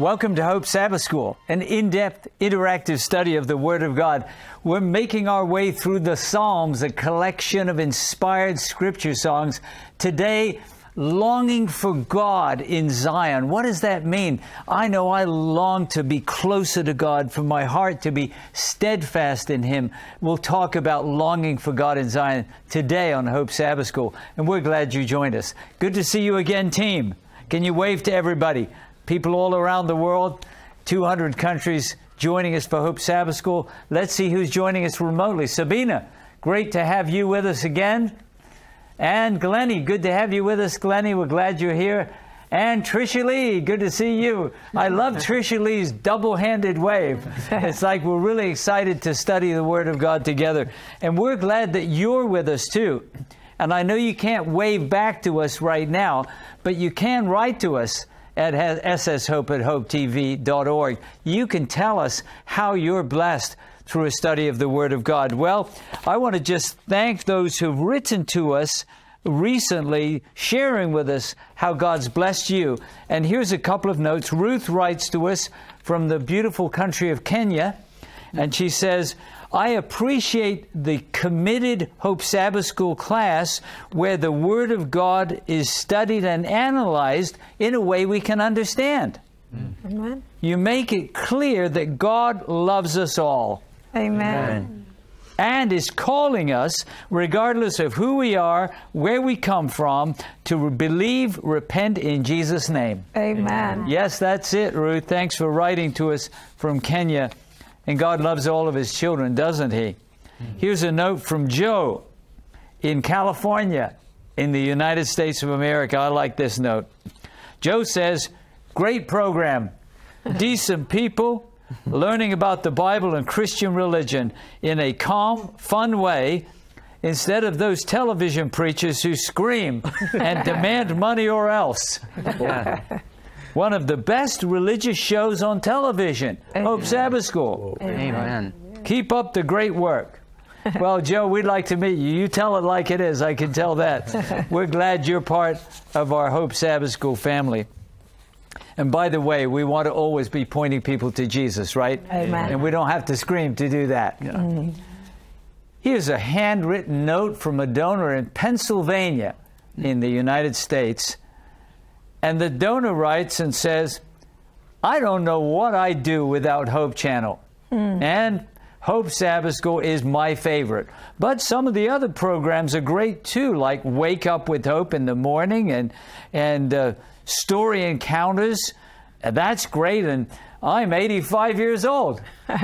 Welcome to Hope Sabbath School, an in-depth, interactive study of the Word of God. We're making our way through the Psalms, a collection of inspired Scripture songs. Today, longing for God in Zion. What does that mean? I know I long to be closer to God, for my heart to be steadfast in Him. We'll talk about longing for God in Zion today on Hope Sabbath School, and we're glad you joined us. Good to see you again, team. Can you wave to everybody? People all around the world, 200 countries joining us for Hope Sabbath School. Let's see who's joining us remotely. Sabina, great to have you with us again. And Glennie, good to have you with us, Glennie. We're glad you're here. And Tricia Lee, good to see you. I love Tricia Lee's double-handed wave. It's like we're really excited to study the Word of God together. And we're glad that you're with us, too. And I know you can't wave back to us right now, but you can write to us at sshope@hopetv.org. You can tell us how you're blessed through a study of the Word of God. Well, I want to just thank those who've written to us recently, sharing with us how God's blessed you. And here's a couple of notes. Ruth writes to us from the beautiful country of Kenya, and she says, I appreciate the committed Hope Sabbath School class where the Word of God is studied and analyzed in a way we can understand. Amen. You make it clear that God loves us all. Amen. And is calling us, regardless of who we are, where we come from, to believe, repent in Jesus' name. Amen. Yes, that's it, Ruth. Thanks for writing to us from Kenya. And God loves all of His children, doesn't He? Here's a note from Joe in California, in the United States of America. I like this note. Joe says, great program, decent people, learning about the Bible and Christian religion in a calm, fun way, instead of those television preachers who scream and demand money or else. Yeah. One of the best religious shows on television, Hope Sabbath School. Amen. Keep up the great work. Well, Joe, we'd like to meet you. You tell it like it is. I can tell that. We're glad you're part of our Hope Sabbath School family. And by the way, we want to always be pointing people to Jesus, right? Amen. And we don't have to scream to do that. Here's a handwritten note from a donor in Pennsylvania in the United States. And the donor writes and says, I don't know what I'd do without Hope Channel. And Hope Sabbath School is my favorite. But some of the other programs are great too, like Wake Up with Hope in the morning and Story Encounters. That's great. And I'm 85 years old.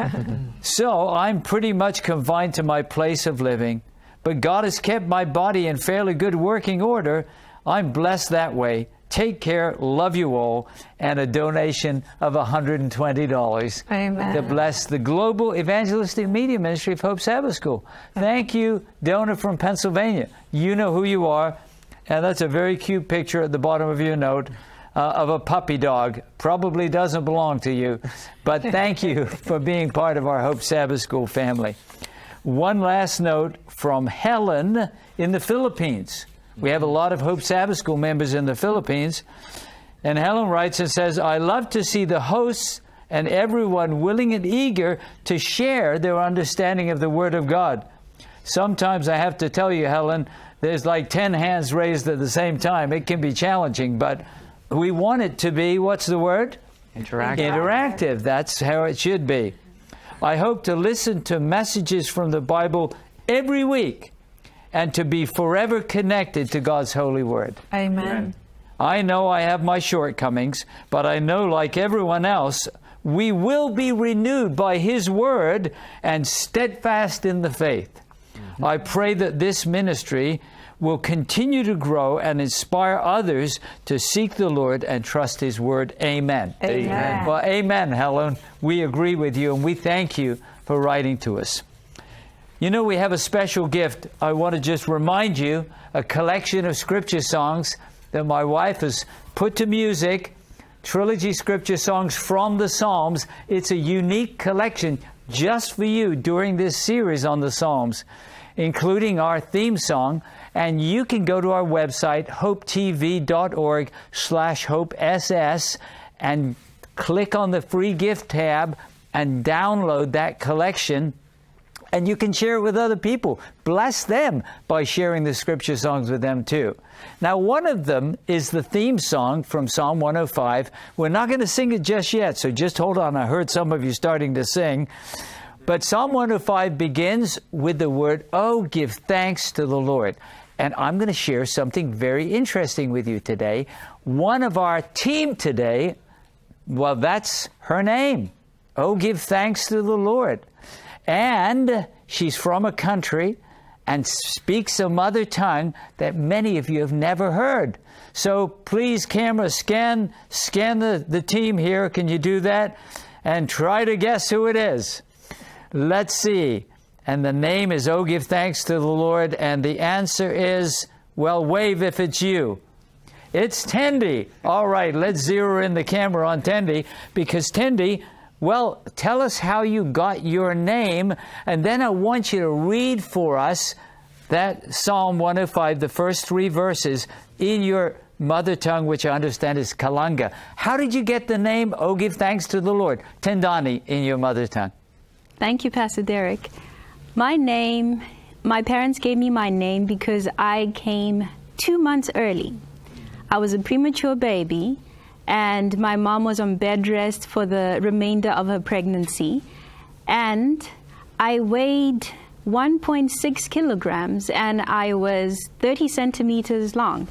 So I'm pretty much confined to my place of living. But God has kept my body in fairly good working order. I'm blessed that way. Take care, love you all, and a donation of $120 Amen. to bless the Global Evangelistic Media Ministry of Hope Sabbath School. Thank you, donor from Pennsylvania. You know who you are, and that's a very cute picture at the bottom of your note of a puppy dog. Probably doesn't belong to you, but thank you for being part of our Hope Sabbath School family. One last note from Helen in the Philippines. We have a lot of Hope Sabbath School members in the Philippines. And Helen writes and says, I love to see the hosts and everyone willing and eager to share their understanding of the Word of God. Sometimes I have to tell you, Helen, there's like 10 hands raised at the same time. It can be challenging, but we want it to be, what's the word? Interactive. Interactive. That's how it should be. I hope to listen to messages from the Bible every week, and to be forever connected to God's holy word. Amen. I know I have my shortcomings, but I know, like everyone else, we will be renewed by His word and steadfast in the faith. I pray that this ministry will continue to grow and inspire others to seek the Lord and trust His word. Amen. Amen. Well, amen, Helen. We agree with you, and we thank you for writing to us. You know, we have a special gift. I want to just remind you, a collection of scripture songs that my wife has put to music, trilogy scripture songs from the Psalms. It's a unique collection just for you during this series on the Psalms, including our theme song. And you can go to our website, hopetv.org/hopeSS, and click on the free gift tab and download that collection. And you can share it with other people. Bless them by sharing the scripture songs with them too. Now, one of them is the theme song from Psalm 105. We're not going to sing it just yet, so just hold on. I heard some of you starting to sing. But Psalm 105 begins with the word, "Oh, give thanks to the Lord." And I'm going to share something very interesting with you today. One of our team today, well, that's her name. Oh, give thanks to the Lord. And she's from a country and speaks a mother tongue that many of you have never heard. So please, camera, scan the team here. Can you do that? And try to guess who it is. Let's see. And the name is Oh, Give Thanks to the Lord. And the answer is, well, wave if it's you. It's Tendi. All right, let's zero in the camera on Tendi, because Tendi, well, tell us how you got your name, and then I want you to read for us that Psalm 105, the first 3 verses, in your mother tongue, which I understand is Kalanga. How did you get the name, Oh, Give Thanks to the Lord? Tendani, in your mother tongue. Thank you, Pastor Derek. My parents gave me my name because I came 2 months early. I was a premature baby, and my mom was on bed rest for the remainder of her pregnancy. And I weighed 1.6 kilograms, and I was 30 centimeters long.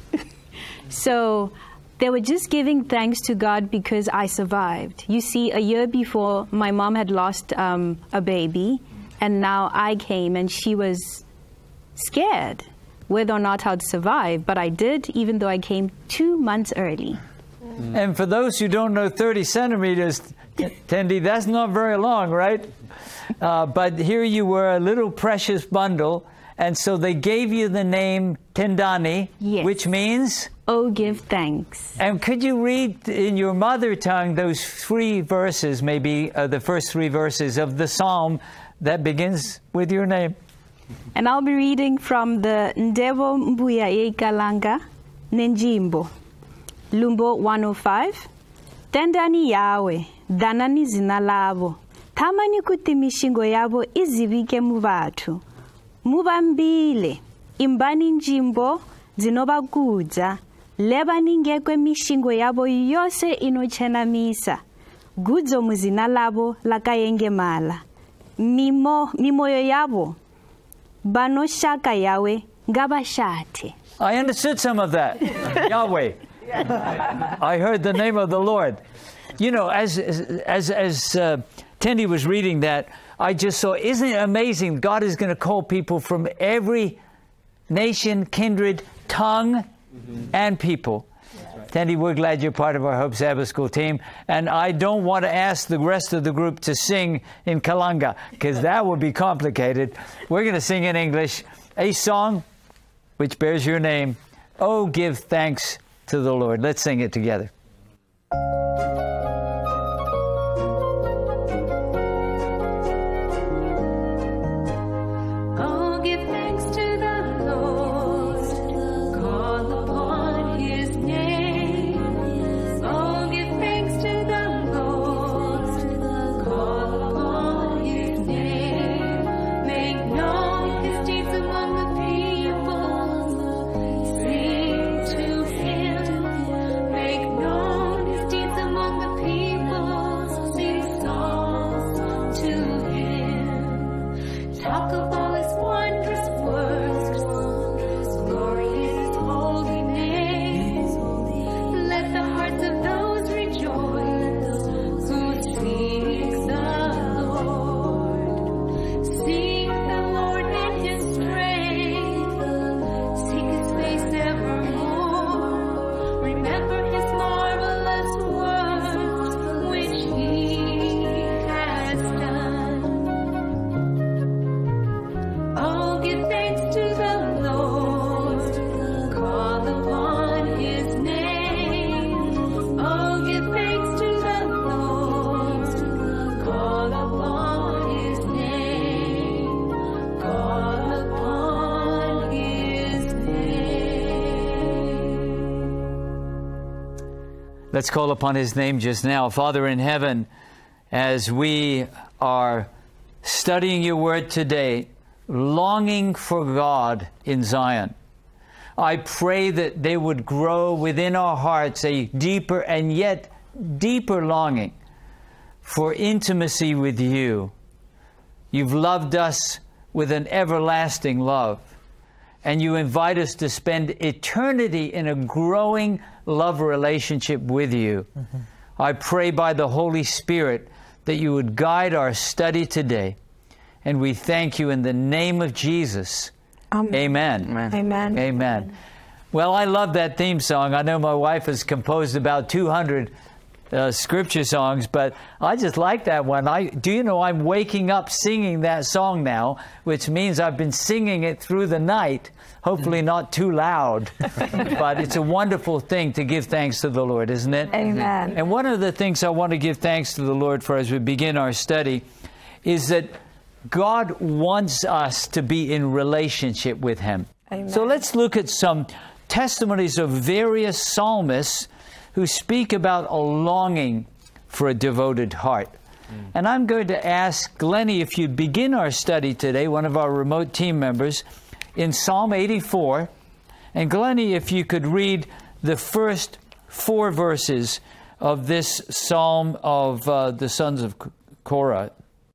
So they were just giving thanks to God because I survived. You see, a year before, my mom had lost a baby, and now I came, and she was scared whether or not I'd survive. But I did, even though I came 2 months early. And for those who don't know 30 centimeters, Tendi, that's not very long, right? But here you were, a little precious bundle, and so they gave you the name Tendani, yes, which means? Oh, give thanks. And could you read in your mother tongue those 3 verses, maybe the first 3 verses of the psalm that begins with your name? And I'll be reading from the Ndevo Mbuya Ye Kalanga Nenjimbo. Lumbo 105. Tendani yawe, danani zina lavo. Tamani kuti mishingo yavo izivike muvathu. Mubambile, imbani njimbo zinobagudza. Lebani ngekwe mishingo yavo yose inochenamisa. Gudzo muzina lavo lakayengemala. Mimoyo yavo, banoshaka yawe ngabashate. I understood some of that. Yahweh. I heard the name of the Lord. You know, as Tendi was reading that, I just saw, isn't it amazing? God is going to call people from every nation, kindred, tongue, and people. Right. Tendi, we're glad you're part of our Hope Sabbath School team. And I don't want to ask the rest of the group to sing in Kalanga, because that would be complicated. We're going to sing in English a song which bears your name, Oh, Give Thanks to the Lord. Let's sing it together. Oh, give thanks to the Lord, call upon His name. Oh, give thanks to the Lord, call upon His name. Make known His deeds among the people. Sing to Him. Make known His deeds among the people. Sing songs to Him. Talk of all His wondrous works, glory in His holy name. Let the hearts of those rejoice who seek the Lord. Seek the Lord in His strength, seek His face evermore. Remember His marvelous works which He has done. Oh, give thanks to the Lord, call upon His name. Oh, give thanks to the Lord, call upon His name. Call upon His name. Let's call upon his name just now. Father in heaven, as we are studying your word today, longing for God in Zion, I pray that they would grow within our hearts a deeper and yet deeper longing for intimacy with you. You've loved us with an everlasting love, and you invite us to spend eternity in a growing love relationship with you. I pray by the Holy Spirit that you would guide our study today, and we thank you in the name of Jesus. Amen. Amen. Amen. Well, I love that theme song. I know my wife has composed about 200 scripture songs, but I just like that one. Do you know I'm waking up singing that song now, which means I've been singing it through the night, hopefully not too loud. But it's a wonderful thing to give thanks to the Lord, isn't it? Amen. And one of the things I want to give thanks to the Lord for as we begin our study is that God wants us to be in relationship with Him. Amen. So let's look at some testimonies of various psalmists who speak about a longing for a devoted heart. And I'm going to ask Glennie if you'd begin our study today, one of our remote team members, in Psalm 84. And Glennie, if you could read the first 4 verses of this psalm of the sons of Korah.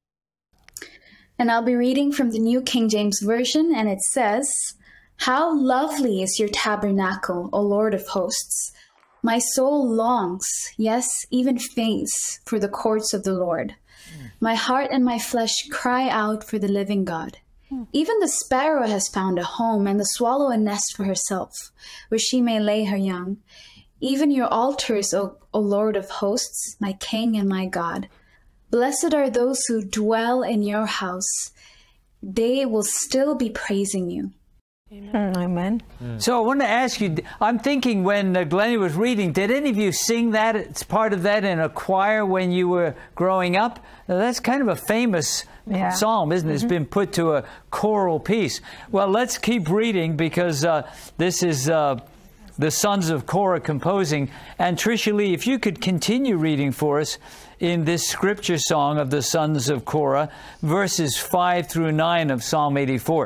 And I'll be reading from the New King James Version, and it says, "How lovely is your tabernacle, O Lord of hosts! My soul longs, yes, even faints, for the courts of the Lord. My heart and my flesh cry out for the living God. Even the sparrow has found a home, and the swallow a nest for herself, where she may lay her young. Even your altars, O Lord of hosts, my King and my God. Blessed are those who dwell in your house. They will still be praising you." Amen. So I want to ask you, I'm thinking when Glennie was reading, did any of you sing that? It's part of that in a choir when you were growing up? Now, that's kind of a famous psalm, isn't it? It's been put to a choral piece. Well, let's keep reading because this is the sons of Korah composing. And Tricia Lee, if you could continue reading for us in this scripture song of the sons of Korah, verses 5 through 9 of Psalm 84.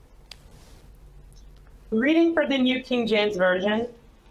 Reading for the New King James Version.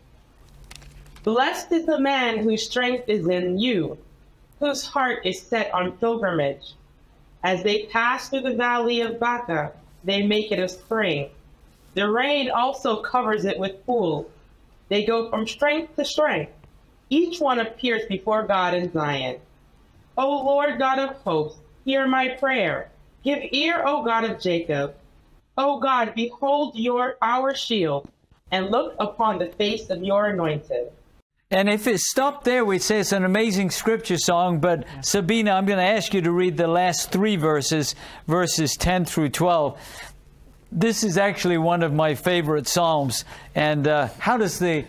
Blessed is the man whose strength is in you, whose heart is set on pilgrimage. As they pass through the valley of Baca, they make it a spring. The rain also covers it with pools. They go from strength to strength. Each one appears before God in Zion. O Lord God of hosts, hear my prayer. Give ear, O God of Jacob. O God, behold our shield, and look upon the face of your anointed. And if it stopped there, we'd say it's an amazing scripture song, but Sabina, I'm going to ask you to read the last 3 verses, verses 10 through 12. This is actually one of my favorite psalms. And how do the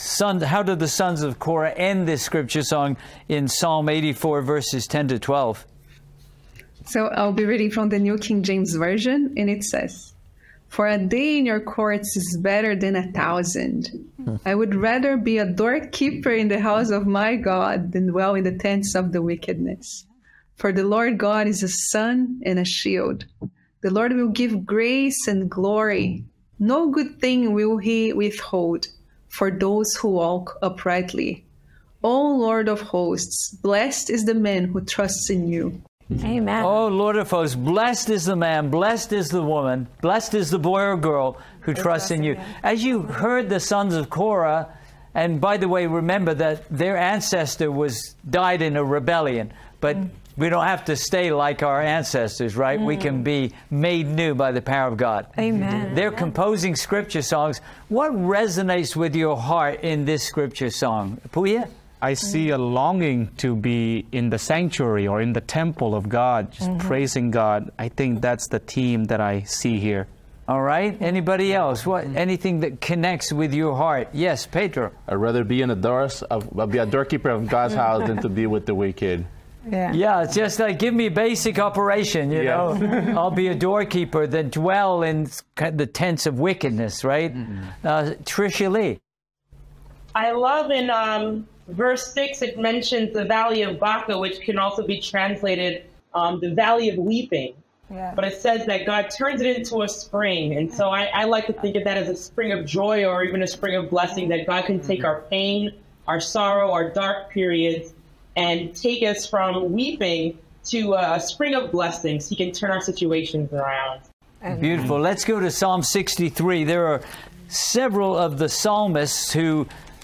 sons of Korah end this scripture song in Psalm 84, verses 10 to 12? So I'll be reading from the New King James Version, and it says, "For a day in your courts is better than 1,000. I would rather be a doorkeeper in the house of my God than dwell in the tents of the wickedness. For the Lord God is a sun and a shield. The Lord will give grace and glory. No good thing will he withhold for those who walk uprightly. O Lord of hosts, blessed is the man who trusts in you." Amen. Oh, Lord of hosts, blessed is the man, blessed is the woman, blessed is the boy or girl who trusts in you. As you heard the sons of Korah, and by the way, remember that their ancestor died in a rebellion, but we don't have to stay like our ancestors, right? We can be made new by the power of God. Amen. They're composing scripture songs. What resonates with your heart in this scripture song? Puya? I see a longing to be in the sanctuary or in the temple of God, just praising God. I think that's the theme that I see here. All right. Anybody else? Anything that connects with your heart? Yes, Pedro. I'd rather be in be a doorkeeper of God's house than to be with the wicked. Yeah, it's just like, give me a basic operation, you know. I'll be a doorkeeper than dwell in the tents of wickedness, right? Tricia Lee. I love in verse 6, it mentions the valley of Baca, which can also be translated the valley of weeping. Yeah. But it says that God turns it into a spring. And so I like to think of that as a spring of joy or even a spring of blessing, that God can take our pain, our sorrow, our dark periods, and take us from weeping to a spring of blessings. He can turn our situations around. Beautiful. Let's go to Psalm 63. There are several of the psalmists who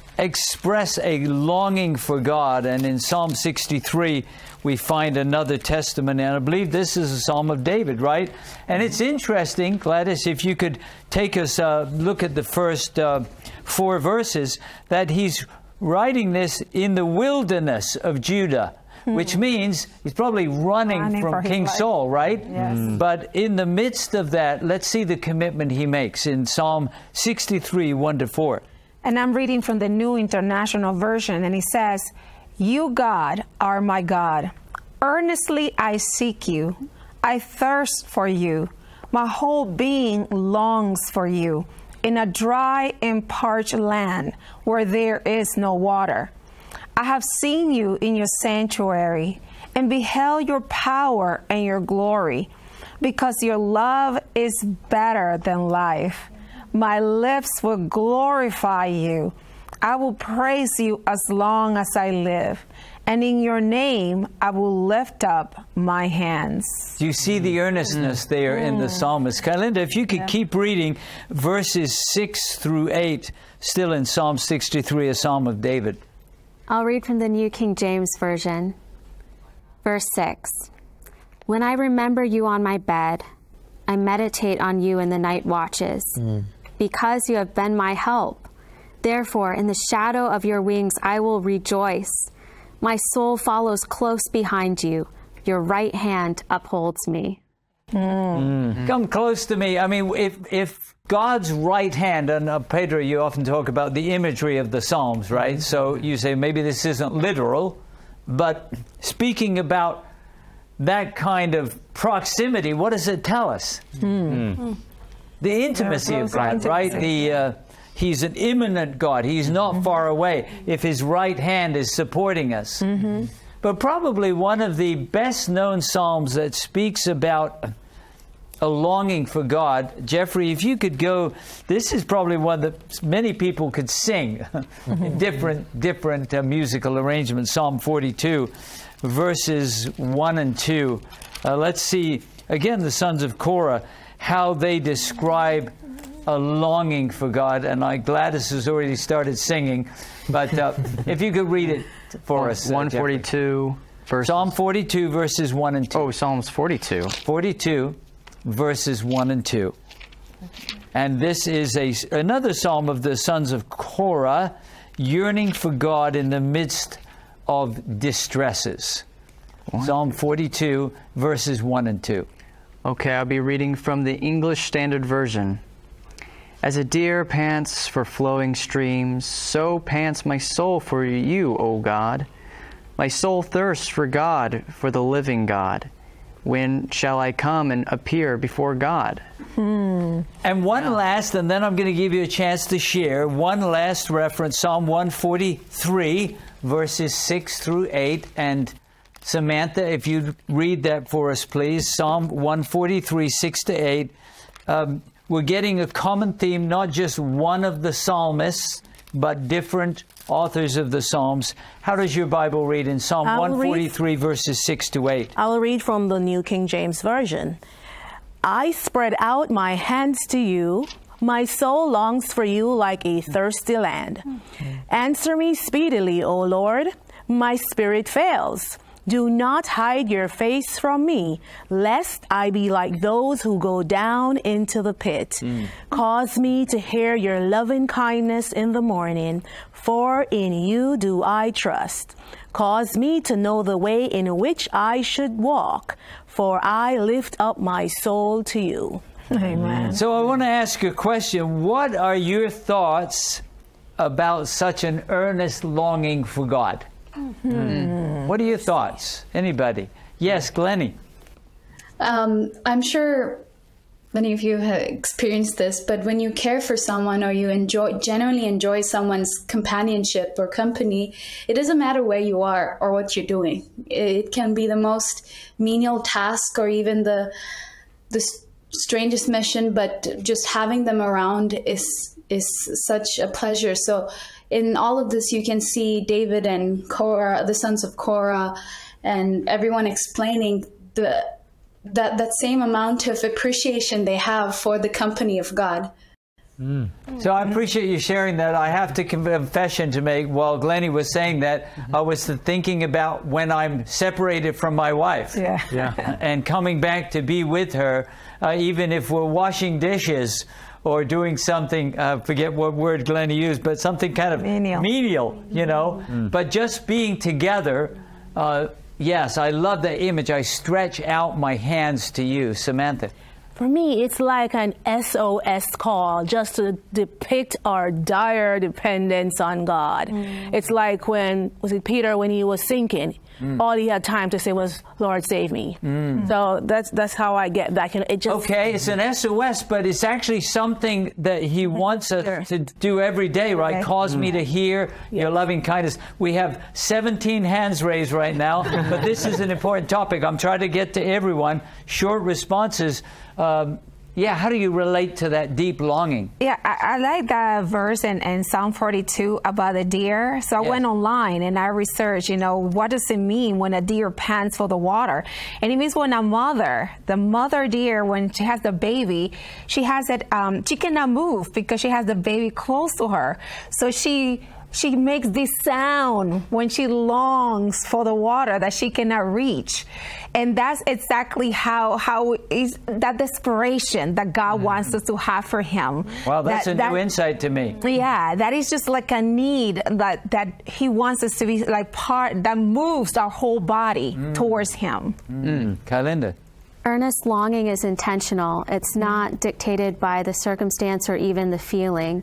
express a longing for God. And in Psalm 63, we find another testimony. And I believe this is a Psalm of David, right? And it's interesting, Gladys, if you could take us look at the first 4 verses, that he's writing this in the wilderness of Judah, which means he's probably running from King Saul, right? Yes. But in the midst of that, let's see the commitment he makes in Psalm 63, 1-4. And I'm reading from the New International Version, and it says, "You, God, are my God. Earnestly I seek you. I thirst for you. My whole being longs for you in a dry and parched land where there is no water. I have seen you in your sanctuary and beheld your power and your glory, because your love is better than life. My lips will glorify you. I will praise you as long as I live, and in your name I will lift up my hands." Do you see the earnestness there in the psalmist? Kalinda, if you could keep reading verses 6-8, still in Psalm 63, a Psalm of David. I'll read from the New King James Version. Verse 6. When I remember you on my bed, I meditate on you in the night watches, because you have been my help. Therefore, in the shadow of your wings, I will rejoice. My soul follows close behind you. Your right hand upholds me. Come close to me. I mean, if God's right hand, and Pedro, you often talk about the imagery of the Psalms, right? So you say maybe this isn't literal, but speaking about that kind of proximity, what does it tell us? The intimacy of God, right? He's an immanent God. He's not far away if his right hand is supporting us. But probably one of the best known Psalms that speaks about a longing for God. Jeffrey, if you could go, this is probably one that many people could sing in different musical arrangements. Psalm 42, verses 1 and 2. Let's see, again, the sons of Korah, how they describe a longing for God. And Gladys has already started singing, but if you could read it for us. 142, Psalm 42, verses 1 and 2. Oh, Psalms 42. 42, verses 1 and 2. And this is another psalm of the sons of Korah, yearning for God in the midst of distresses. Psalm 42, verses 1 and 2. Okay, I'll be reading from the English Standard Version. As a deer pants for flowing streams, so pants my soul for you, O God. My soul thirsts for God, for the living God. When shall I come and appear before God? And one last, and then I'm going to give you a chance to share, one last reference, Psalm 143, verses 6-8. And Samantha, if you'd read that for us, please. Psalm 143, 6-8. We're getting a common theme, not just one of the psalmists, but different authors of the Psalms. How does your Bible read in Psalm 143, verses 6-8? I will read from the New King James Version. I spread out my hands to you. My soul longs for you like a thirsty land. Answer me speedily, O Lord. My spirit fails. Do not hide your face from me, lest I be like those who go down into the pit. Cause me to hear your loving kindness in the morning, for in you do I trust. Cause me to know the way in which I should walk, for I lift up my soul to you. Amen. So I want to ask you a question. What are your thoughts about such an earnest longing for God? What are your thoughts? Anybody? Yes, Glennie. I'm sure many of you have experienced this, but when you care for someone or you genuinely enjoy someone's companionship or company, it doesn't matter where you are or what you're doing. It can be the most menial task or even the strangest mission, but just having them around is such a pleasure. So in all of this, you can see David and Korah, the sons of Korah, and everyone explaining that same amount of appreciation they have for the company of God. So I appreciate you sharing that. I have to confession to make. While Glennie was saying that, I was thinking about when I'm separated from my wife, and coming back to be with her, even if we're washing dishes or doing something, forget what word Glennie used, but something kind of menial, you know. But just being together, yes, I love that image. I stretch out my hands to you. Samantha. For me, it's like an SOS call just to depict our dire dependence on God. It's like was it Peter when he was sinking? All he had time to say was, Lord, save me. So that's how I get back. Okay, it's an SOS, but it's actually something that he wants us to do every day, right? Cause me to hear your loving kindness. We have 17 hands raised right now, but this is an important topic. I'm trying to get to everyone. Short responses. How do you relate to that deep longing? Yeah, I like that verse in Psalm 42 about the deer. So I went online and I researched, what does it mean when a deer pants for the water? And it means when the mother deer, when she has the baby, she has it, she cannot move because she has the baby close to her. So she makes this sound when she longs for the water that she cannot reach. And that's exactly how is that desperation that God wants us to have for him. Wow, that's a new insight to me. Yeah, that is just like a need that he wants us to be like part that moves our whole body towards him. Kalinda. Earnest longing is intentional. It's not dictated by the circumstance or even the feeling.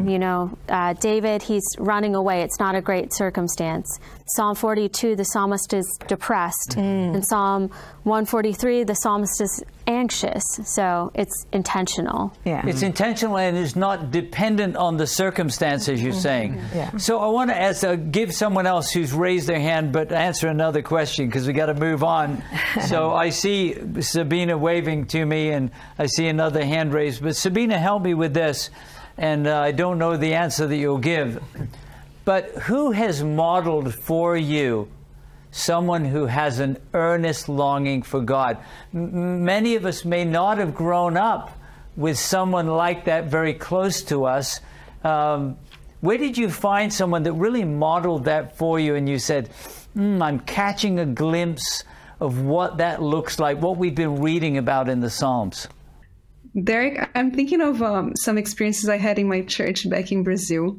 David, he's running away. It's not a great circumstance. Psalm 42, the psalmist is depressed. In Psalm 143, the psalmist is anxious. So it's intentional. Yeah. It's intentional and it's not dependent on the circumstances, you're saying. Yeah. So I want to give someone else who's raised their hand, but answer another question because we got to move on. So I see Sabina waving to me and I see another hand raised. But Sabina, help me with this. And I don't know the answer that you'll give. But who has modeled for you someone who has an earnest longing for God? Many of us may not have grown up with someone like that very close to us. Where did you find someone that really modeled that for you and you said, I'm catching a glimpse of what that looks like, what we've been reading about in the Psalms? Derek, I'm thinking of some experiences I had in my church back in Brazil.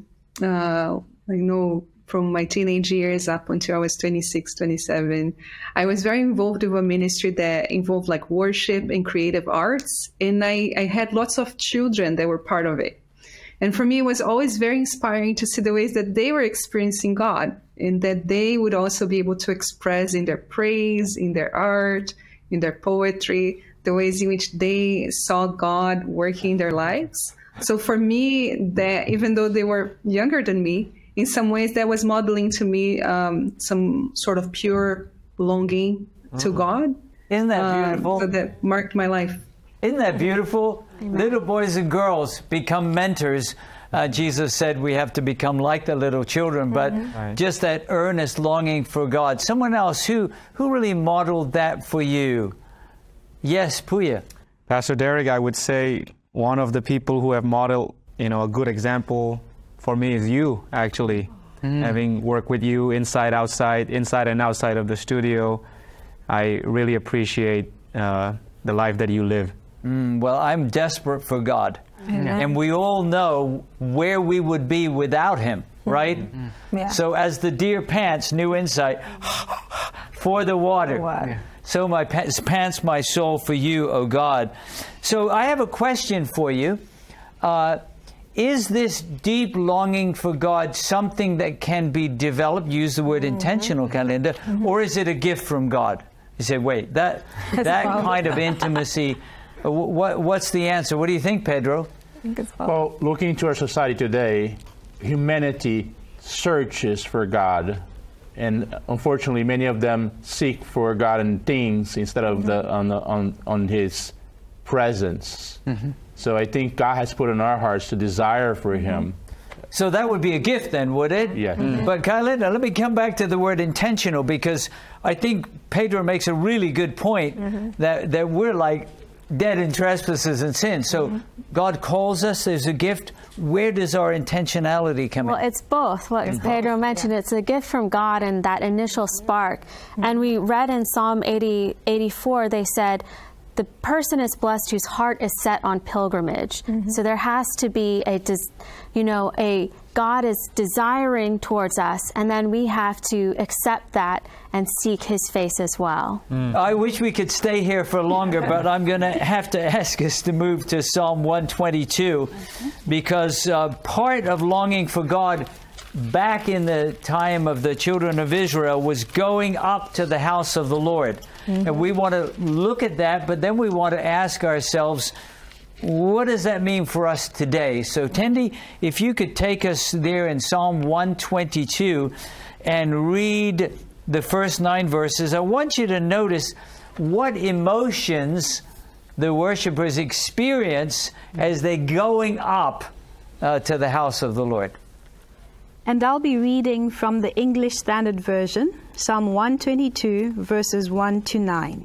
I know from my teenage years up until I was 26, 27, I was very involved with a ministry that involved like worship and creative arts. And I had lots of children that were part of it. And for me, it was always very inspiring to see the ways that they were experiencing God and that they would also be able to express in their praise, in their art, in their poetry, the ways in which they saw God working in their lives. So for me, that even though they were younger than me, in some ways that was modeling to me some sort of pure longing to God. Isn't that beautiful? So that marked my life. Isn't that beautiful? Amen. Little boys and girls become mentors. Jesus said we have to become like the little children, but just that earnest longing for God. Someone else who really modeled that for you? Yes, Puya. Pastor Derek, I would say one of the people who have modeled, a good example for me is you, actually. Having worked with you inside and outside of the studio, I really appreciate the life that you live. Well, I'm desperate for God. Amen. And we all know where we would be without Him, right? Yeah. So as the deer pants, new insight, for the water. Yeah. So pants my soul for you, O God. So I have a question for you. Is this deep longing for God something that can be developed? Use the word intentional, Kalinda. Or is it a gift from God? You say, wait, that kind of intimacy What's the answer? What do you think, Pedro? Well, looking into our society today, humanity searches for God, and unfortunately, many of them seek for God in things instead of on His presence. So I think God has put in our hearts to desire for Him. So that would be a gift then, would it? Yeah. But Kyla, let me come back to the word intentional, because I think Pedro makes a really good point that we're like dead in trespasses and sins. So God calls us, there's a gift. Where does our intentionality come in? Well, it's both. What Pedro mentioned, it's a gift from God and that initial spark. And we read in Psalm 84, they said, the person is blessed whose heart is set on pilgrimage. So there has to be a God is desiring towards us, and then we have to accept that and seek His face as well. I wish we could stay here for longer, but I'm going to have to ask us to move to Psalm 122, because part of longing for God back in the time of the children of Israel was going up to the house of the Lord. And we want to look at that, but then we want to ask ourselves, what does that mean for us today? So, Tendi, if you could take us there in Psalm 122 and read the first 9 verses, I want you to notice what emotions the worshipers experience as they're going up to the house of the Lord. And I'll be reading from the English Standard Version, Psalm 122, verses 1 to 9.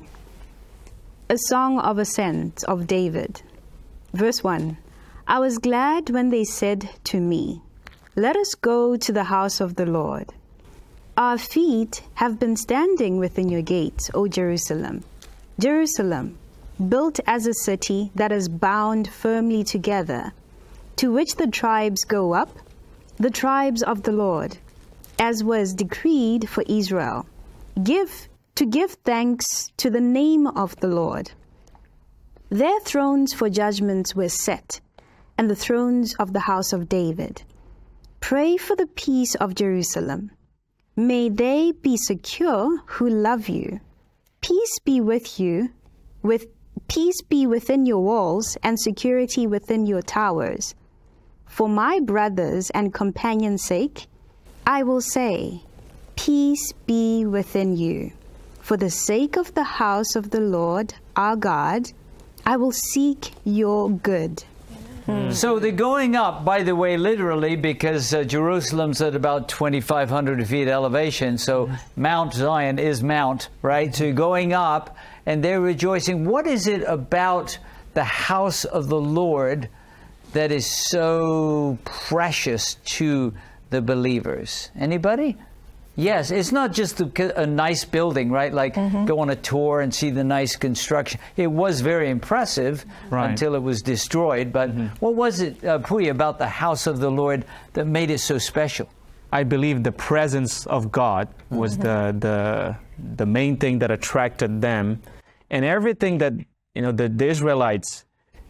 A Song of Ascent of David. Verse 1. I was glad when they said to me, let us go to the house of the Lord. Our feet have been standing within your gates, O Jerusalem. Jerusalem, built as a city that is bound firmly together, to which the tribes go up, the tribes of the Lord, as was decreed for Israel. Give thanks to the name of the Lord. Their thrones for judgments were set, and the thrones of the house of David. Pray for the peace of Jerusalem. May they be secure who love you. Peace be with you, peace be within your walls, and security within your towers. For my brothers and companions' sake, I will say, peace be within you. For the sake of the house of the Lord our God, I will seek your good. So they're going up, by the way, literally, because Jerusalem's at about 2,500 feet elevation. So Mount Zion is Mount, right? So going up, and they're rejoicing. What is it about the house of the Lord that is so precious to the believers? Anybody? Yes, it's not just a nice building, right? Like go on a tour and see the nice construction. It was very impressive until it was destroyed. But what was it, Puya, about the house of the Lord that made it so special? I believe the presence of God was the main thing that attracted them, and everything that the Israelites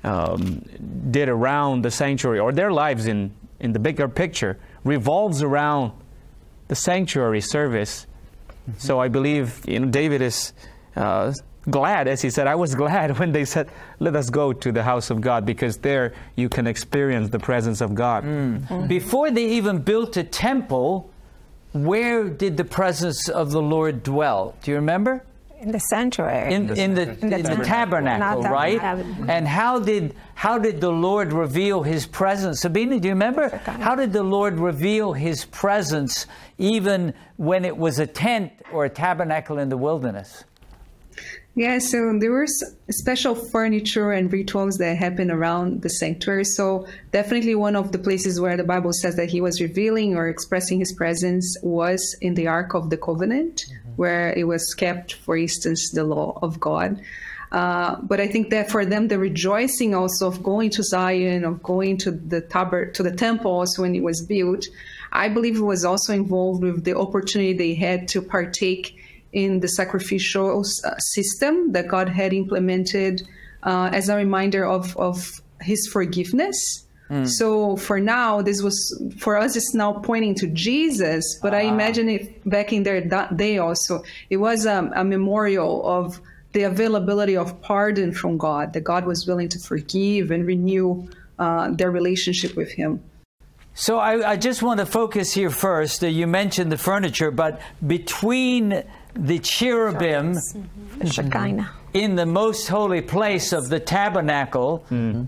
did around the sanctuary, or their lives in the bigger picture, revolves around the sanctuary service. So I believe David is glad, as he said, I was glad when they said, let us go to the house of God, because there you can experience the presence of God. Before they even built a temple, where did the presence of the Lord dwell? Do you remember? In the sanctuary. In the tabernacle, right? And how did the Lord reveal His presence? Sabina, do you remember? How did the Lord reveal His presence even when it was a tent or a tabernacle in the wilderness? Yeah, so there were special furniture and rituals that happened around the sanctuary. So definitely one of the places where the Bible says that He was revealing or expressing His presence was in the Ark of the Covenant, where it was kept, for instance, the law of God. But I think that for them, the rejoicing also of going to Zion, of going to the temple also when it was built, I believe it was also involved with the opportunity they had to partake in the sacrificial system that God had implemented as a reminder of His forgiveness. So for now, for us, it's now pointing to Jesus. But I imagine if back in their day also, it was a memorial of the availability of pardon from God, that God was willing to forgive and renew their relationship with Him. So I just want to focus here first. You mentioned the furniture, but between the cherubim Shekinah. in the most holy place of the tabernacle,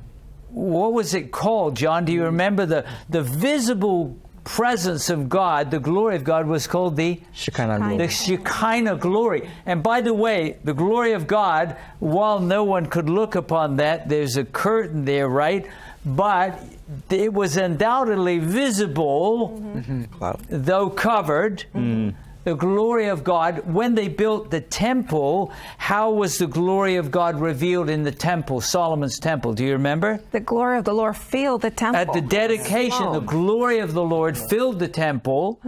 what was it called, John? Do you remember? The visible presence of God, the glory of God, was called the Shekinah glory. The Shekinah glory. And by the way, the glory of God, while no one could look upon that, there's a curtain there, right? But it was undoubtedly visible, though covered. The glory of God. When they built the temple, how was the glory of God revealed in the temple, Solomon's temple? Do you remember? The glory of the Lord filled the temple. At the dedication, the glory of the Lord filled the temple.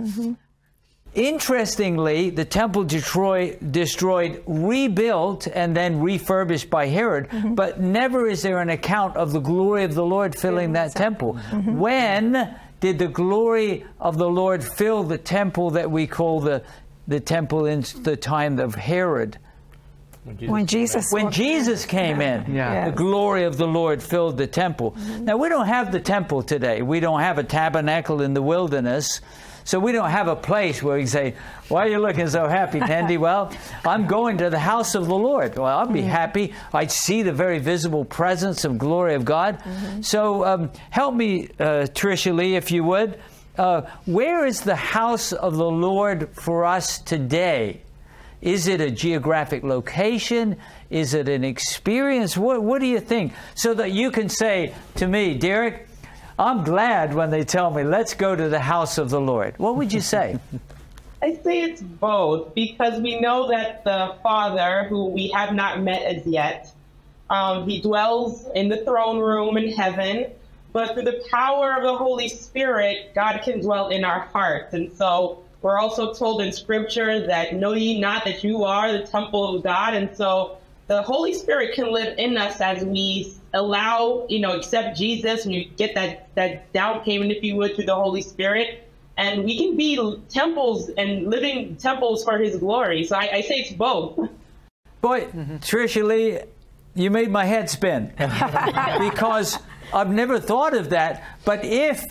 Interestingly, the temple destroyed, rebuilt, and then refurbished by Herod, but never is there an account of the glory of the Lord filling that temple. When did the glory of the Lord fill the temple that we call the temple in the time of Herod? When Jesus came in, Yeah. the glory of the Lord filled the temple. Now, we don't have the temple today. We don't have a tabernacle in the wilderness. So we don't have a place where we say, why are you looking so happy, Tandy? Well, I'm going to the house of the Lord. Well, I'd be happy. I'd see the very visible presence of glory of God. So help me, Tricia Lee, if you would. Where is the house of the Lord for us today? Is it a geographic location? Is it an experience? What do you think? So that you can say to me, Derek, I'm glad when they tell me, let's go to the house of the Lord. What would you say? I say it's both, because we know that the Father, who we have not met as yet, He dwells in the throne room in heaven, but through the power of the Holy Spirit, God can dwell in our hearts. And so we're also told in Scripture that know ye not that you are the temple of God. And so the Holy Spirit can live in us as we allow, accept Jesus, and you get that down payment, if you would, through the Holy Spirit. And we can be temples and living temples for His glory. So I say it's both. Boy, Tricia Lee, you made my head spin. Because I've never thought of that. But if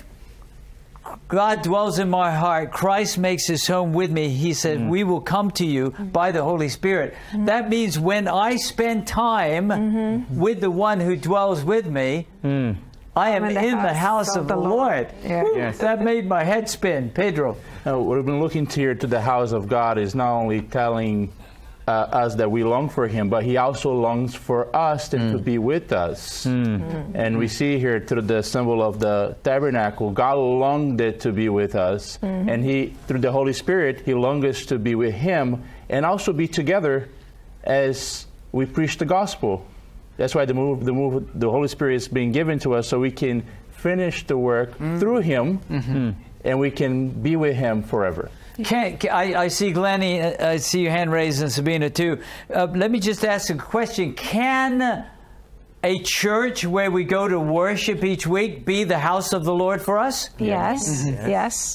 God dwells in my heart, Christ makes His home with me, He said, we will come to you by the Holy Spirit. That means when I spend time with the one who dwells with me, I am in the house of the Lord. Yeah. That made my head spin. Pedro. What we've been looking here to the house of God is not only telling us that we long for Him, but He also longs for us to be with us. And we see here through the symbol of the tabernacle, God longed it to be with us. And He, through the Holy Spirit, He longs to be with Him and also be together as we preach the gospel. That's why the Holy Spirit is being given to us, so we can finish the work through Him, and we can be with Him forever. I see Glennie, I see your hand raised, and Sabina too. Let me just ask a question. Can a church where we go to worship each week be the house of the Lord for us? Yes. Yes.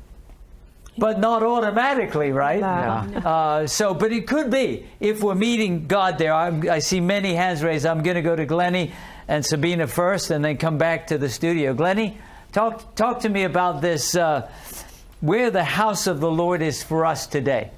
But not automatically, right? No. But it could be if we're meeting God there. I see many hands raised. I'm going to go to Glennie and Sabina first, and then come back to the studio. Glennie, talk to me about this. Where the house of the Lord is for us today.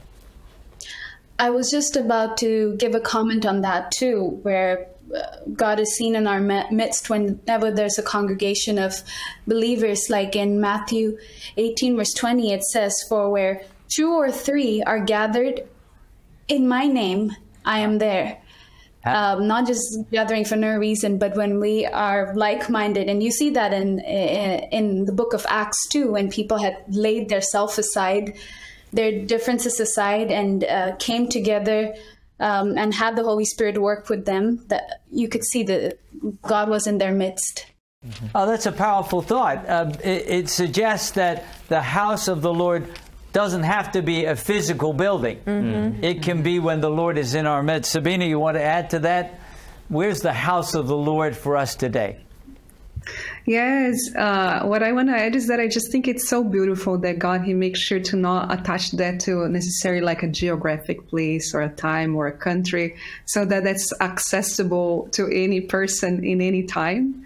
I was just about to give a comment on that too, where God is seen in our midst whenever there's a congregation of believers. Like in Matthew 18 verse 20, it says, "For where 2 or 3 are gathered in my name, I am there." Not just gathering for no reason, but when we are like-minded. And you see that in the book of Acts too, when people had laid their self aside, their differences aside, and came together and had the Holy Spirit work with them, that you could see that God was in their midst. Oh, that's a powerful thought. It suggests that the house of the Lord doesn't have to be a physical building. It can be when the Lord is in our midst. Sabina, you want to add to that? Where's the house of the Lord for us today? Yes, what I want to add is that I just think it's so beautiful that God, He makes sure to not attach that to necessarily like a geographic place or a time or a country, so that that's accessible to any person in any time.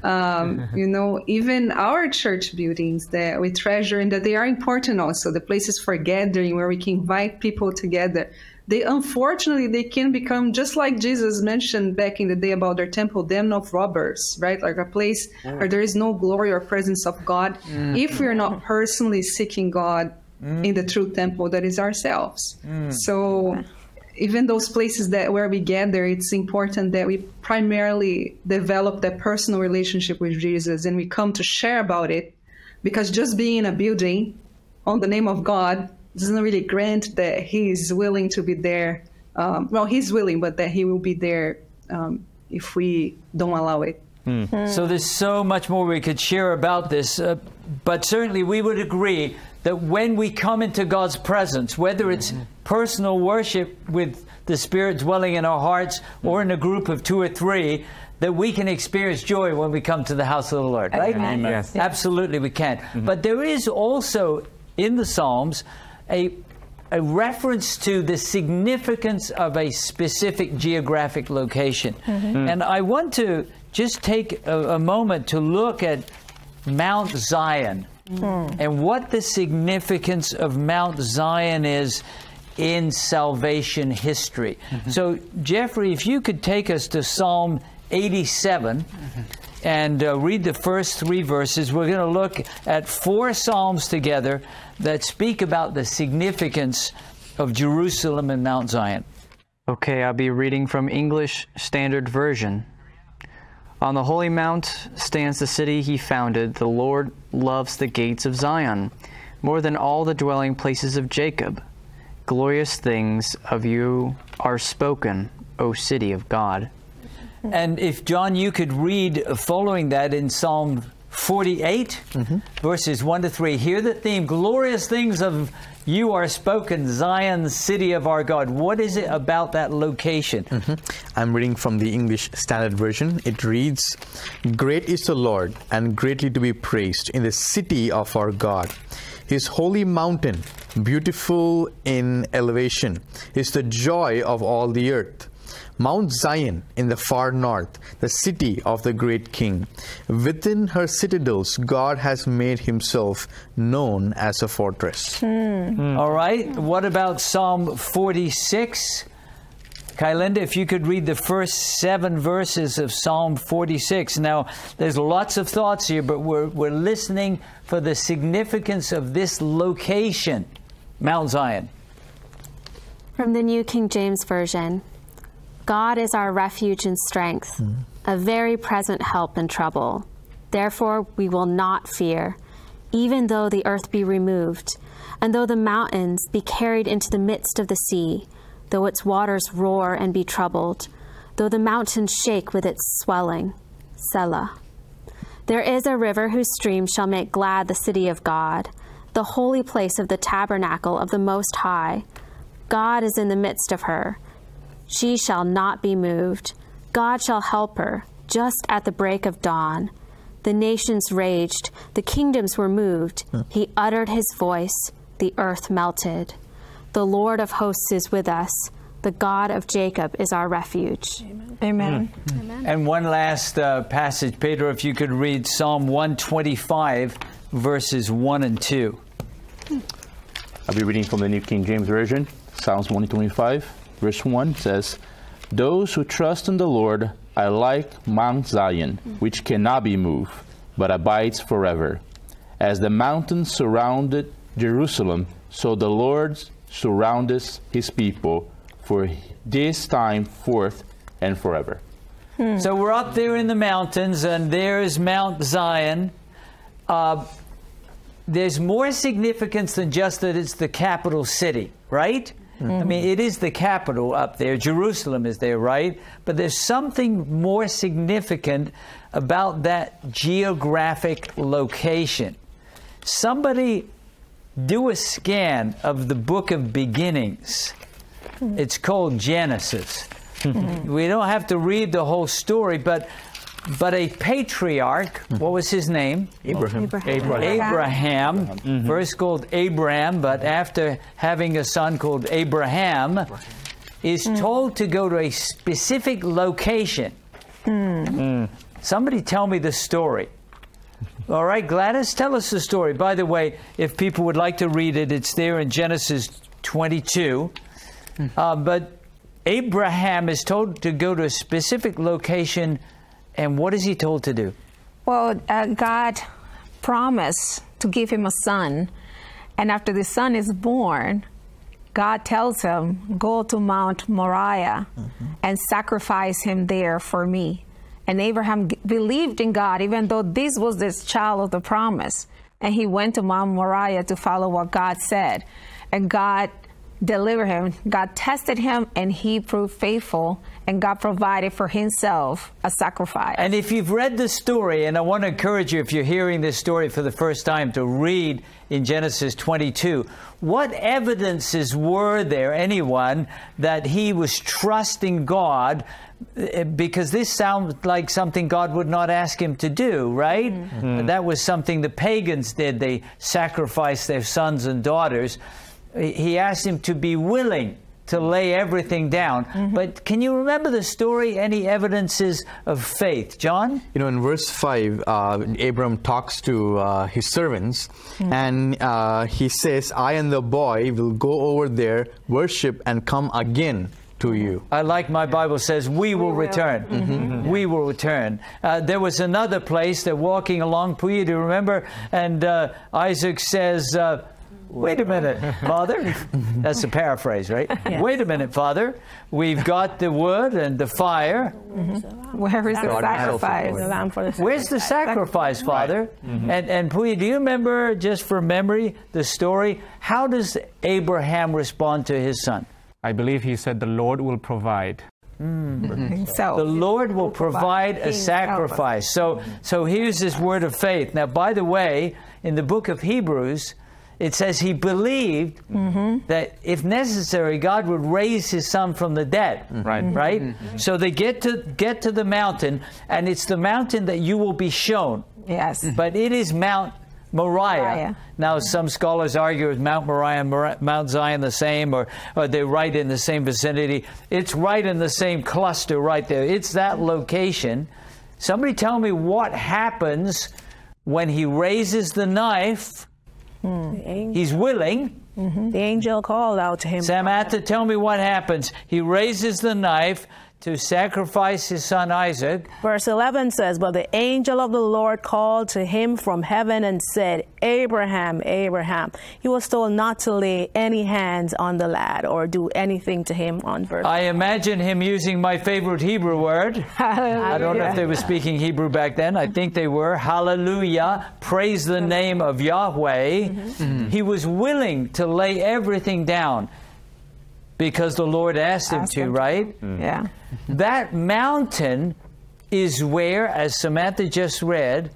You know, even our church buildings that we treasure and that they are important also, the places for gathering where we can invite people together. They unfortunately they can become just like Jesus mentioned back in the day about their temple, den of robbers, right? Like a place where there is no glory or presence of God if we're not personally seeking God in the true temple that is ourselves. So even those places that where we gather, it's important that we primarily develop that personal relationship with Jesus and we come to share about it, because just being in a building on the name of God doesn't really grant that He is willing to be there. Well, He's willing, but that He will be there if we don't allow it. So there's so much more we could share about this, but certainly we would agree that when we come into God's presence, whether it's personal worship with the Spirit dwelling in our hearts or in a group of 2 or 3, that we can experience joy when we come to the house of the Lord, right? Amen. Yes. Absolutely we can. But there is also in the Psalms a reference to the significance of a specific geographic location. And I want to just take a moment to look at Mount Zion and what the significance of Mount Zion is in salvation history. So, Jeffrey, if you could take us to Psalm 87 and read the first 3 verses. We're going to look at 4 Psalms together that speak about the significance of Jerusalem and Mount Zion. Okay, I'll be reading from English Standard Version. On the holy mount stands the city He founded. The Lord loves the gates of Zion more than all the dwelling places of Jacob. Glorious things of you are spoken, O city of God. And if, John, you could read following that in Psalm 48, verses 1 to 3. Hear the theme, glorious things of you are spoken, Zion, city of our God. What is it about that location? I'm reading from the English Standard Version. It reads, Great is the Lord, and greatly to be praised in the city of our God. His holy mountain, beautiful in elevation, is the joy of all the earth. Mount Zion in the far north, the city of the great King. Within her citadels, God has made Himself known as a fortress. All right. What about Psalm 46? Kylinda, if you could read the first 7 verses of Psalm 46. Now, there's lots of thoughts here, but we're listening for the significance of this location, Mount Zion. From the New King James Version. God is our refuge and strength, a very present help in trouble. Therefore we will not fear, even though the earth be removed, and though the mountains be carried into the midst of the sea, though its waters roar and be troubled, though the mountains shake with its swelling. Selah. There is a river whose stream shall make glad the city of God, the holy place of the tabernacle of the Most High. God is in the midst of her. She shall not be moved. God shall help her, just at the break of dawn. The nations raged, the kingdoms were moved. He uttered His voice, the earth melted. The Lord of hosts is with us. The God of Jacob is our refuge. Amen. And one last passage, Pedro, if you could read Psalm 125, verses 1 and 2. I'll be reading from the New King James Version. Psalms 125, verse 1 says, Those who trust in the Lord are like Mount Zion, which cannot be moved, but abides forever. As the mountains surrounded Jerusalem, so the Lord surroundeth His people for this time forth and forever. So we're up there in the mountains, and there's Mount Zion. There's more significance than just that it's the capital city, right? I mean, it is the capital up there. Jerusalem is there, right? But there's something more significant about that geographic location. Somebody do a scan of the book of beginnings. It's called Genesis. We don't have to read the whole story, but but a patriarch. What was his name? Abraham. Abraham. First called Abram, but after having a son called Abraham, is told to go to a specific location. Somebody tell me the story. All right, Gladys, tell us the story. By the way, if people would like to read it, it's there in Genesis 22. But Abraham is told to go to a specific location, and what is he told to do? Well, God promised to give him a son, and after the son is born, God tells him, go to Mount Moriah and sacrifice him there for me. And Abraham believed in God, even though this was this child of the promise. And he went to Mount Moriah to follow what God said. And God delivered him. God tested him, and he proved faithful. And God provided for himself a sacrifice. And if you've read the story, and I want to encourage you, if you're hearing this story for the first time, to read in Genesis 22, what evidences were there, anyone, that he was trusting God? Because this sounds like something God would not ask him to do, right? That was something the pagans did. They sacrificed their sons and daughters. He asked him to be willing to lay everything down. But can you remember the story? Any evidences of faith? John? You know, in verse 5, Abram talks to his servants, and he says, I and the boy will go over there, worship, and come again to you. I like my Bible says, we will return. We will return. There was another place they're walking along, Puya, do you remember? And Isaac says, wait a minute, Father. That's a paraphrase, right? Yes. Wait a minute, Father. We've got the wood and the fire. Where is the sacrifice? Where's the sacrifice, Father? And Puya, do you remember, just from memory, the story? How does Abraham respond to his son? I believe he said, the Lord will provide. So the Lord will provide a sacrifice. So here's this word of faith. Now, by the way, in the book of Hebrews, it says he believed that if necessary, God would raise his son from the dead. Right? So they get to the mountain, and it's the mountain that you will be shown. Yes. But it is Mount Moriah. Now, some scholars argue is Mount Moriah and Mount Zion the same, or they're right in the same vicinity. It's right in the same cluster right there. It's that location. Somebody tell me what happens when he raises the knife. He's willing. The angel called out to him. Samantha, tell me what happens. He raises the knife to sacrifice his son Isaac. Verse 11 says, but the angel of the Lord called to him from heaven and said, Abraham, Abraham. He was told not to lay any hands on the lad or do anything to him on verse. I imagine him using my favorite Hebrew word. I don't know if they were speaking Hebrew back then. I think they were. Hallelujah. Praise the name of Yahweh. He was willing to lay everything down because the Lord asked him to, right? Yeah. That mountain is where, as Samantha just read,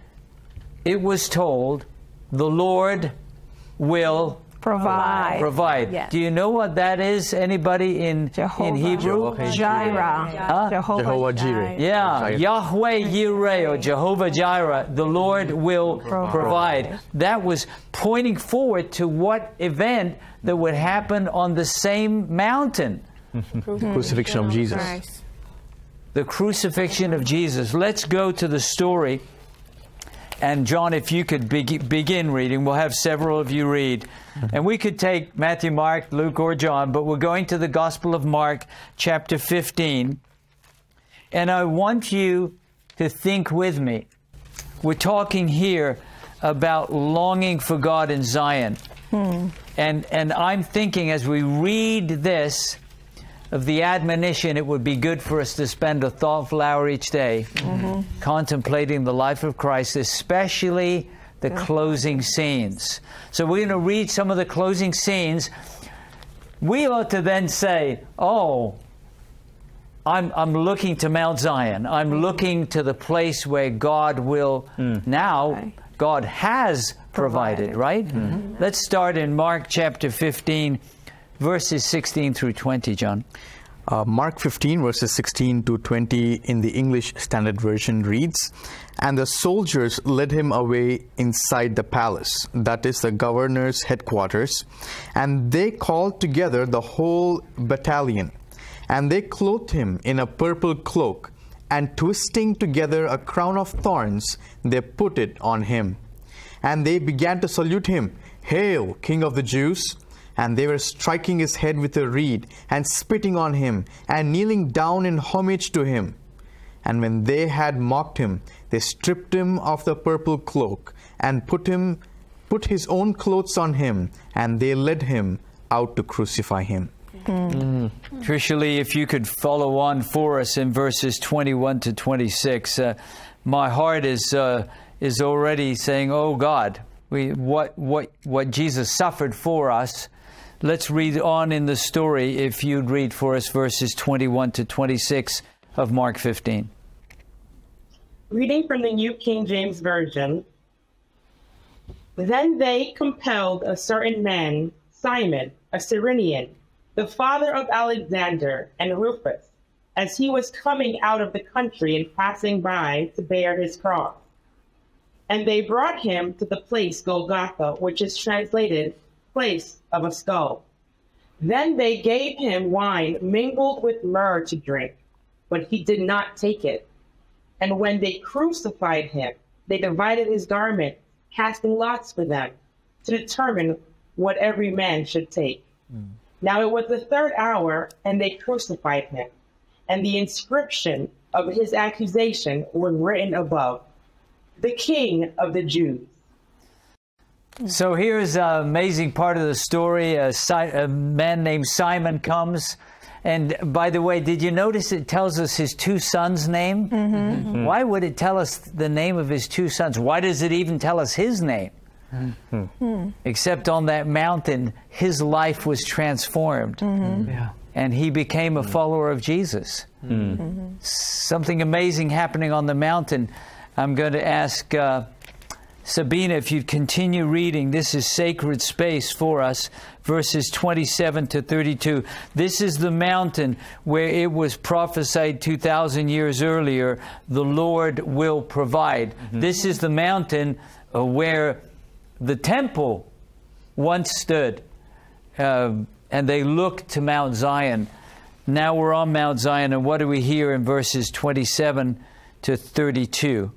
it was told, the Lord will provide. Yes. Do you know what that is? Anybody in Hebrew? Jireh. Jehovah Jireh. Yeah, Yahweh Yireh, or Jehovah Jireh. The Lord will provide. That was pointing forward to what event that would happen on the same mountain. The crucifixion of Jesus. The crucifixion of Jesus. Let's go to the story. And John, if you could begin reading, we'll have several of you read. And we could take Matthew, Mark, Luke, or John, but we're going to the Gospel of Mark, chapter 15. And I want you to think with me. We're talking here about longing for God in Zion. And I'm thinking as we read this, of the admonition, it would be good for us to spend a thoughtful hour each day contemplating the life of Christ, especially the closing scenes. So we're going to read some of the closing scenes. We ought to then say, oh, I'm looking to Mount Zion. I'm looking to the place where God will now, God has provided, right? Let's start in Mark chapter 15, verses 16 through 20, John. Mark 15, verses 16 to 20 in the English Standard Version reads, "And the soldiers led him away inside the palace," that is the governor's headquarters, "and they called together the whole battalion. And they clothed him in a purple cloak, and twisting together a crown of thorns, they put it on him. And they began to salute him, 'Hail, King of the Jews!' And they were striking his head with a reed, and spitting on him, and kneeling down in homage to him. And when they had mocked him, they stripped him of the purple cloak, and put his own clothes on him, and they led him out to crucify him." Tricia Lee, if you could follow on for us in verses 21 to 26. My heart is already saying, "Oh God, what Jesus suffered for us." Let's read on in the story, if you'd read for us verses 21 to 26 of Mark 15. Reading from the New King James Version. Then they compelled a certain man, Simon, a Cyrenian, the father of Alexander and Rufus, as he was coming out of the country and passing by to bear his cross. And they brought him to the place Golgotha, which is translated place of a skull. Then they gave him wine mingled with myrrh to drink, but he did not take it. And when they crucified him, they divided his garment, casting lots for them, to determine what every man should take. Now it was the 3rd hour, and they crucified him. And the inscription of his accusation was written above, "The King of the Jews." So here's an amazing part of the story. A man named Simon comes. And by the way, did you notice it tells us his 2 sons' name? Mm-hmm. Why would it tell us the name of his 2 sons? Why does it even tell us his name? Except on that mountain, his life was transformed. Yeah. And he became a follower of Jesus. Something amazing happening on the mountain. I'm going to ask Sabina, if you'd continue reading. This is sacred space for us, verses 27 to 32. This is the mountain where it was prophesied 2,000 years earlier, the Lord will provide. This is the mountain where the temple once stood, and they looked to Mount Zion. Now we're on Mount Zion, and what do we hear in verses 27 to 32?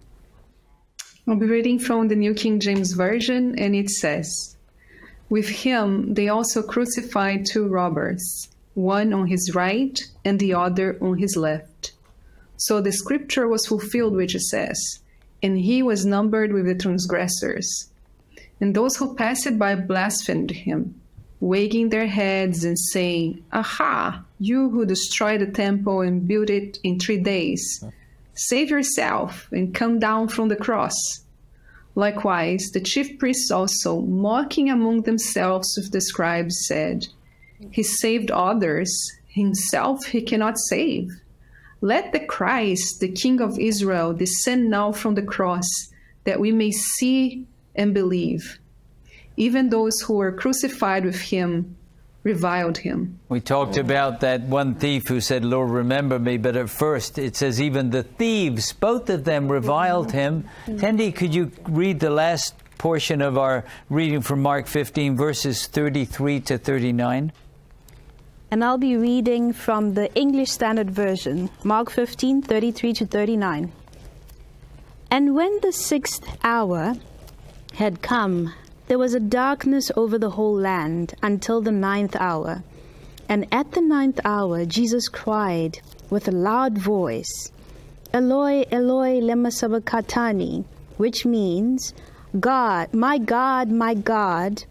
I'll be reading from the New King James Version, and it says, "With him they also crucified 2 robbers, one on his right and the other on his left. So the scripture was fulfilled which says, 'And he was numbered with the transgressors.' And those who passed by blasphemed him, wagging their heads and saying, 'Aha, you who destroyed the temple and built it in 3 days, save yourself and come down from the cross.' Likewise, the chief priests also, mocking among themselves with the scribes, said, 'He saved others, himself he cannot save. Let the Christ, the King of Israel, descend now from the cross, that we may see and believe.' Even those who were crucified with him reviled him." We talked about that one thief who said, "Lord, remember me." But at first it says even the thieves, both of them reviled him. Tendi, could you read the last portion of our reading from Mark 15, verses 33 to 39? And I'll be reading from the English Standard Version, Mark 15, 33 to 39. "And when the 6th hour had come, there was a darkness over the whole land until the 9th hour. And at the 9th hour, Jesus cried with a loud voice, 'Eloi, Eloi, lema sabachthani,' which means, God, my God,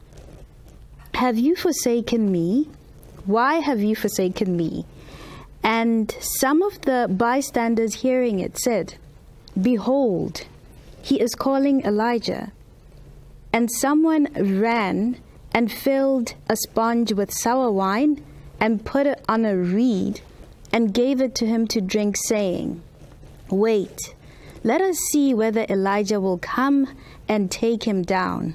have you forsaken me? Why have you forsaken me?' And some of the bystanders hearing it said, 'Behold, he is calling Elijah.' And someone ran and filled a sponge with sour wine and put it on a reed and gave it to him to drink, saying, 'Wait, let us see whether Elijah will come and take him down.'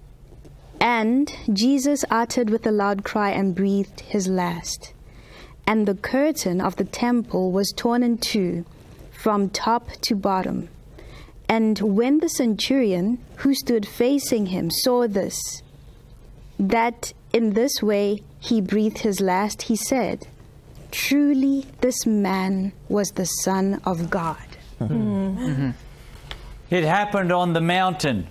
And Jesus uttered with a loud cry and breathed his last. and the curtain of the temple was torn in two, from top to bottom. And when the centurion who stood facing him saw this, that in this way he breathed his last, he said, "Truly this man was the Son of God." It happened on the mountain.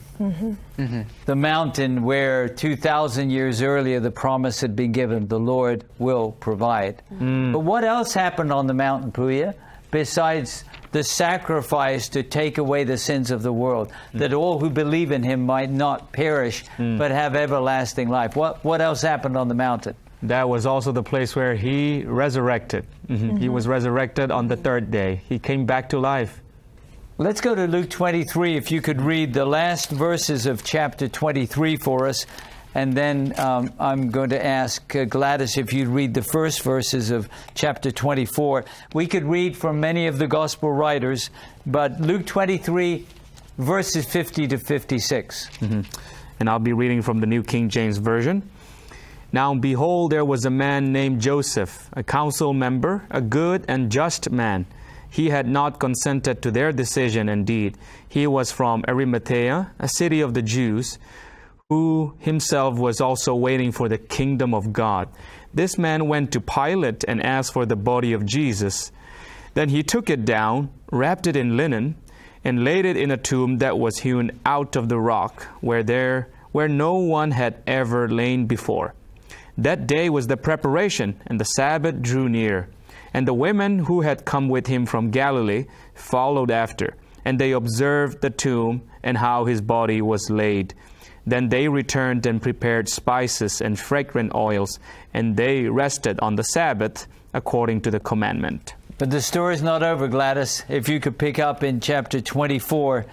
The mountain where 2,000 years earlier the promise had been given, the Lord will provide. But what else happened on the mountain, Puya, besides the sacrifice to take away the sins of the world, that all who believe in him might not perish, but have everlasting life? What else happened on the mountain? That was also the place where he resurrected. He was resurrected on the third day. He came back to life. Let's go to Luke 23, if you could read the last verses of chapter 23 for us. And then I'm going to ask Gladys if you'd read the first verses of chapter 24. We could read from many of the gospel writers, but Luke 23, verses 50 to 56. And I'll be reading from the New King James Version. Now behold, there was a man named Joseph, a council member, a good and just man. He had not consented to their decision. Indeed, he was from Arimathea, a city of the Jews, who himself was also waiting for the kingdom of God. This man went to Pilate and asked for the body of Jesus. Then he took it down, wrapped it in linen, and laid it in a tomb that was hewn out of the rock, where no one had ever lain before. That day was the preparation, and the Sabbath drew near. And the women who had come with him from Galilee followed after, and they observed the tomb and how his body was laid. Then they returned and prepared spices and fragrant oils, and they rested on the Sabbath according to the commandment. But the story's not over, Gladys. If you could pick up in chapter 24,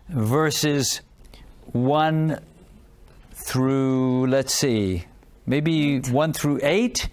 verses 1 through, maybe 1 through 8.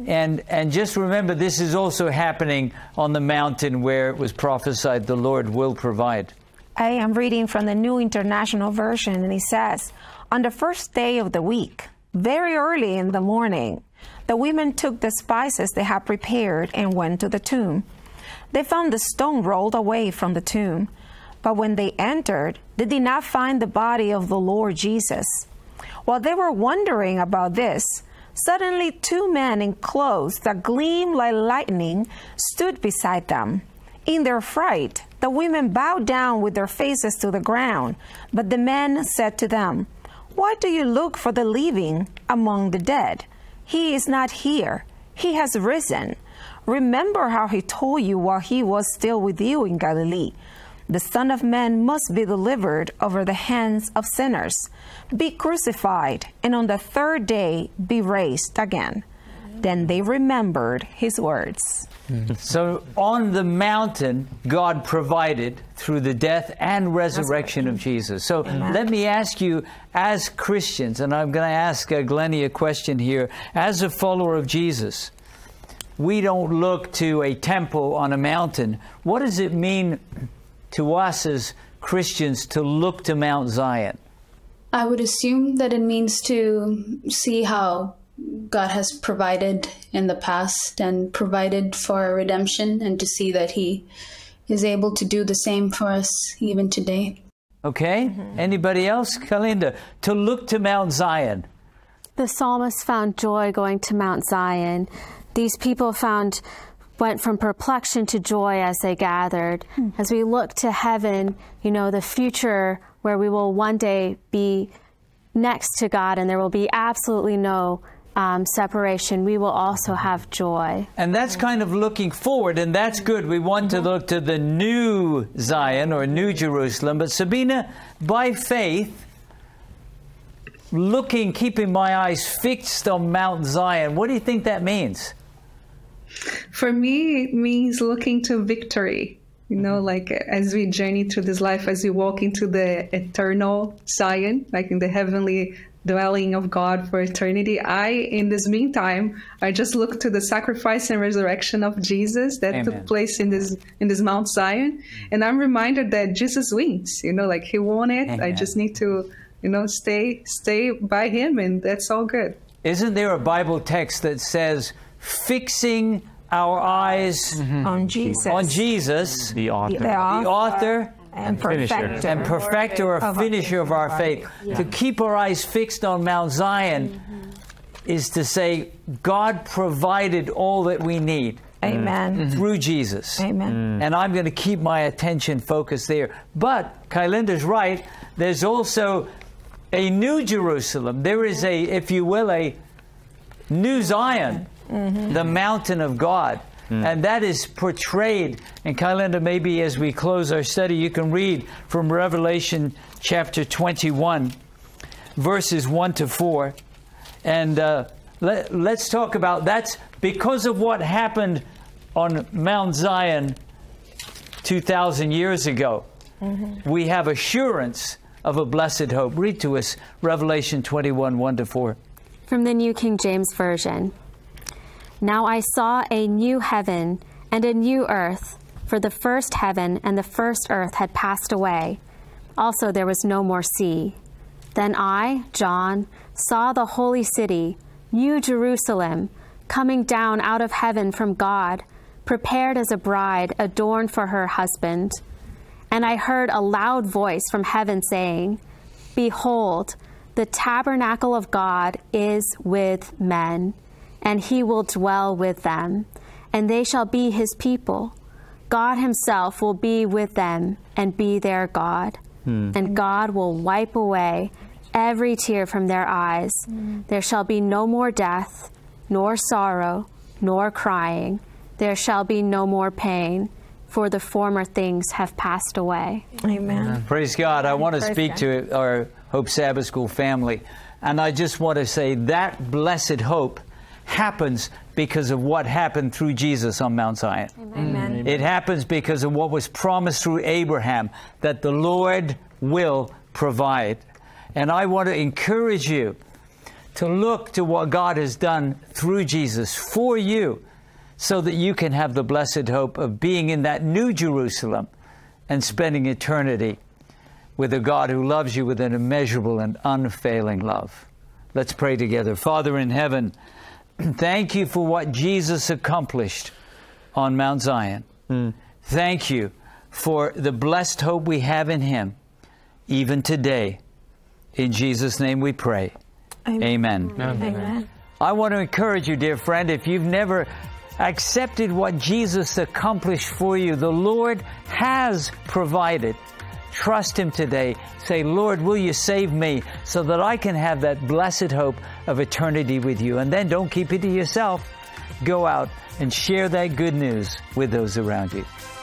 And just remember, this is also happening on the mountain where it was prophesied the Lord will provide. I am reading from the New International Version, and it says, "On the first day of the week, very early in the morning, the women took the spices they had prepared and went to the tomb. They found the stone rolled away from the tomb, but when they entered, they did not find the body of the Lord Jesus. While they were wondering about this, suddenly 2 men in clothes that gleamed like lightning stood beside them. In their fright, the women bowed down with their faces to the ground, but the men said to them, 'Why do you look for the living among the dead? He is not here. He has risen. Remember how he told you while he was still with you in Galilee. The Son of Man must be delivered over the hands of sinners, be crucified, and on the third day be raised again.' Then they remembered his words." So on the mountain, God provided through the death and resurrection of Jesus. So let me ask you, as Christians, and I'm going to ask Glennie a question here, as a follower of Jesus, we don't look to a temple on a mountain. What does it mean to us as Christians to look to Mount Zion? I would assume that it means to see how God has provided in the past and provided for our redemption, and to see that he is able to do the same for us even today. Okay. Anybody else? Kalinda, to look to Mount Zion. The psalmist found joy going to Mount Zion. These people went from perplexion to joy as they gathered. As we look to heaven, the future where we will one day be next to God and there will be absolutely no separation, we will also have joy. And that's kind of looking forward, and that's good. We want to look to the new Zion or New Jerusalem. But Sabina, by faith, keeping my eyes fixed on Mount Zion, what do you think that means? For me, it means looking to victory. As we journey through this life, as we walk into the eternal Zion, like in the heavenly dwelling of God for eternity, in this meantime, I just look to the sacrifice and resurrection of Jesus that took place in this Mount Zion. And I'm reminded that Jesus wins, he won it. Amen. I just need to, stay by him, and that's all good. Isn't there a Bible text that says, fixing our eyes on Jesus. On Jesus, The author. The author and finisher. perfecter. and perfecter or finisher of our faith. To keep our eyes fixed on Mount Zion is to say, God provided all that we need Amen. through Jesus. Amen. And I'm going to keep my attention focused there. But Kylinda's right, there's also a new Jerusalem. There is a, if you will, a new Zion, the mountain of God. And that is portrayed. And Kylinda, maybe as we close our study, you can read from Revelation chapter 21, verses 1 to 4. And let's talk about that's because of what happened on Mount Zion 2,000 years ago. We have assurance of a blessed hope. Read to us Revelation 21, 1 to 4. From the New King James Version. Now I saw a new heaven and a new earth, for the first heaven and the first earth had passed away. Also there was no more sea. Then I, John, saw the holy city, New Jerusalem, coming down out of heaven from God, prepared as a bride adorned for her husband. And I heard a loud voice from heaven saying, Behold, the tabernacle of God is with men, and he will dwell with them, and they shall be his people. God himself will be with them and be their God. And God will wipe away every tear from their eyes. There shall be no more death, nor sorrow, nor crying. There shall be no more pain, for the former things have passed away. Amen. Praise God. I want to Praise speak God. to our Hope Sabbath School family. And I just want to say that blessed hope happens because of what happened through Jesus on Mount Zion. Amen. It happens because of what was promised through Abraham, that the Lord will provide. And I want to encourage you to look to what God has done through Jesus for you, so that you can have the blessed hope of being in that new Jerusalem and spending eternity with a God who loves you with an immeasurable and unfailing love. Let's pray together. Father in heaven, thank you for what Jesus accomplished on Mount Zion. Thank you for the blessed hope we have in him, even today. In Jesus' name we pray. Amen. Amen. I want to encourage you, dear friend, if you've never accepted what Jesus accomplished for you, the Lord has provided. Trust him today. Say, Lord, will you save me so that I can have that blessed hope of eternity with you? And then don't keep it to yourself. Go out and share that good news with those around you.